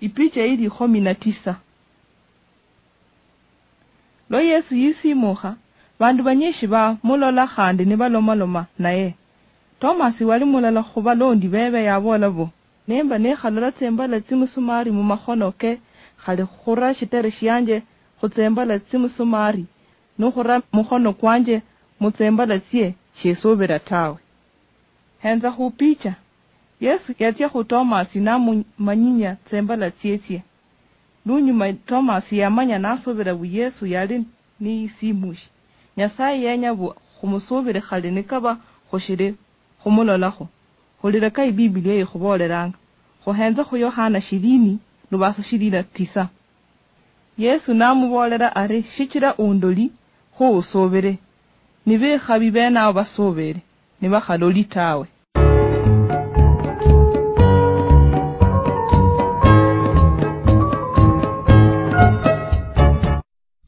ipicha ili 19. Lo Yesu yisimuha bandu banyishi ba mulola khandi ni balomaloma naye. Thomas wali mulala khuba londi bebe yabola bo nemba nekhalola tsembala tsimusumari mu makhono ke khali khura shitere shiyanje khutsembala tsimusumari nukhura mukhono kwanje mutsembala tsie shesobera tawe. Henza khupicha Yesu yatya khu Thomas namumanyinya tsembala tsie. Lunyuma Thomas yamanya nasobera bu Yesu yali ni simushi. Nyasaye yenya bu khumusobere khali nikaba khoshire khumulolakho. Khulireka iBiblia ikhuboleranga. Khuhenza khu Yohana 20:9. Yesu namubolera ari shichira undoli khu usobere. Nibe khabi bena basobere nibakhaloli tawe.